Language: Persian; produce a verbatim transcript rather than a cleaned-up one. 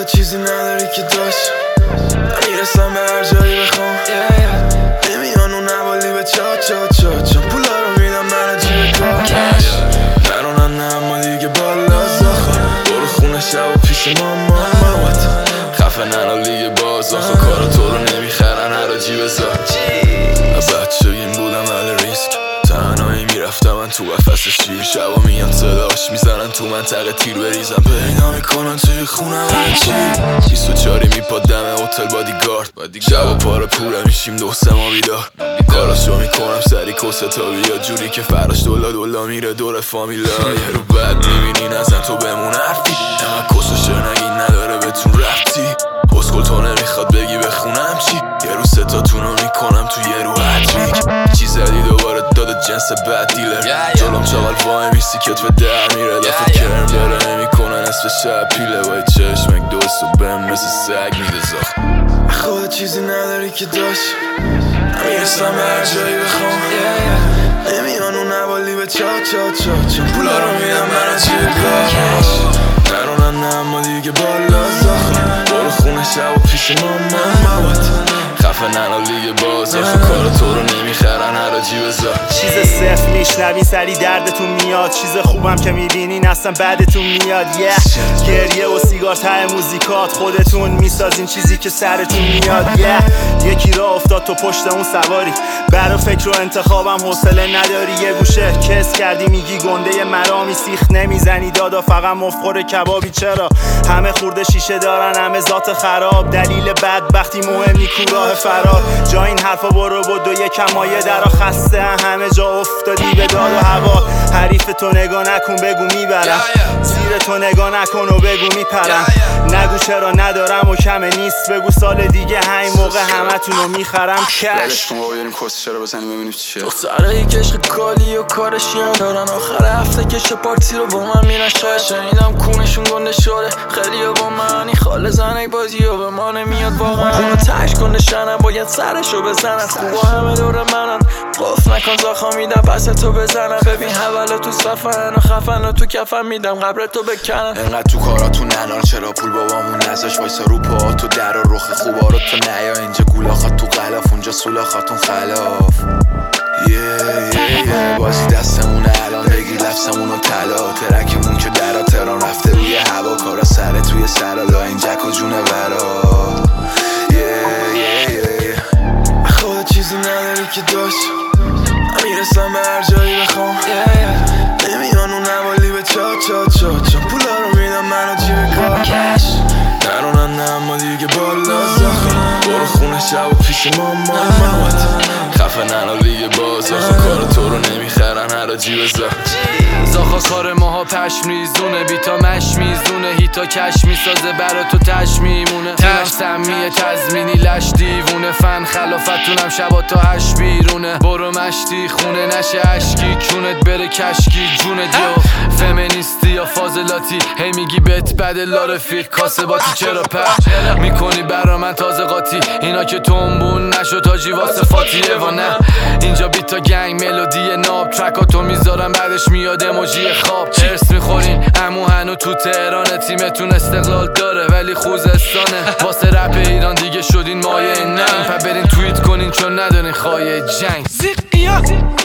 چیزی نداری که داشت میرسم به هر جایی بخوام نمیان اون نوالی به چا چا چا چا پولا رو میدم من جیب کارش نرونن نه اما دیگه بالا زاخه برو خونه شب و پیش ماما مامات خفه ننو لیگ باز آخه کارا تو رو نمیخرن هر جیب زا بچگیم بودم اهل ریسک تنهایی میرفتم من تو قفس شیر شبا میان صداش میزنن تو منطقه تیر بریزم پیدا میکنن توی خونم هرچی بیست و چاری میپاد دم هتل بادیگارد شبا پاره پوره میشیم دو سه ما بیدار کاراشو میکنم سری کسه تا بیا جوری که فراش دولا دولا میره دور فامیلا یه رو بد میبینی نزن تو بمون حرفی اما کسو شر نگی نداره بهتون رفتی پسکل تو نمیخواد بگی بخونم چی یه رو ستاتونو میکنم تو یه رو هتریک چی زدی دوباره داده جنس بد دیلر جلوم چاقل وای میسی کتف در میره دفت کرم داره نمیکنه نصف شب پیله وای چشمک دوست و بهم مثل سگ میده زخ خود چیزی نداری که داشت میرسم به هر جایی بخوام نمیان اون نوالی به چا چا چا چا پولا رو میدم من از جیب کارش نرونن نه اما دیگه بالا زخم برو خونه شب و پیش ماما مامات خفه ننو لیگ باز آخه کار تو رو نمیخرن هر جیب زا چیز صفر میشنوین سری دردتون میاد چیز خوبم که میبینین اصلا بعدتون میاد yeah. گریه و سیگار ته موزیکات خودتون میسازین چیزی که سرتون میاد yeah. یکی را افتاد تو پشت اون سواری برا فکر و انتخابم حوصله نداری یه گوشه کس کردی میگی گنده مرامی سیخ نمیزنی دادا فقط مفخور کبابی چرا همه خورده شیشه دارن همه ذات خراب دلیل بدبختی مهم نیکو راه فرار جا این حرفا برو بود و یکم مایه درا خسته همه جا افتادی به داد و هوا حریف تو نگاه نکن بگو میبرم زیر تو نگاه نکن و بگو میپرم نگو چرا ندارم و کمه نیست بگو سال دیگه همین موقع همه تونو میخرم کش بریم کس چرا بزنیم ببینیم چیه دخترهایی که عشق کالی و کارشیان دارن آخر هفته کش پارتی رو با من میرن شاید شنیدم کونشون گنده شده خیلی با منی خاله زنک بازی و به ما نمیاد واقعا اونو تش کنده شنم باید سرشو بزنن خوبا همه دور منن قف نکن زاخا میدم پس تو بزنم ببین حوالا تو صفن و خفن و تو کفن میدم قبر تو بکنن انقدر تو کاراتون ننان چرا پول بابامون نزاش وایسا رو پا تو در و رخ خوبا رو تو نیا اینجا گولاخات تو غلاف اونجا سولاخاتون خلاف یه یه یه بازی دستمونه الان بگیر لفظمونو طلا ترکمون که درا تران رفته روی هوا کارا سر توی سرالا این جک و جونه برا چیزی نداری که داشت میرسم به هر جایی بخوام نمیان اون نوالی به چا چا چا چا پولا رو میدم من و جیب کارش نرونن نه اما دیگه بالا زخم برو خونه شب و پیش ماما مامات خفه ننو لیگ باز آخه کار تو رو نمیخرن هر جیب زا زاخا کار ماها پشم ریزونه بیتا مش میزونه هیتا کش میسازه برا تو تش میمونه تیمش سمیه تزمینی لش دیوونه فن خلافتونم شبا تا هش بیرونه برو مشتی خونه نشه عشقی کونت بره کشکی جونه دیو فمینیستی یا فاضلاتی هی میگی بهت بده لارفیق کاسباتی چرا پر میکنی برا من تازه قاطی اینا که تنبون نشو تاجی واسه فاتیه و نه اینجا بیتا گنگ ملودی ناب ترکاتو میذارم بعدش میاد اموجی خواب چرس میخورین امو هنو تو تهرانه تیمتون استقلال داره ولی خوزستانه واسه رپ ایران دیگه شدین مایه ننگ پا برین توییت کنین چون ندارین خواهی جنگ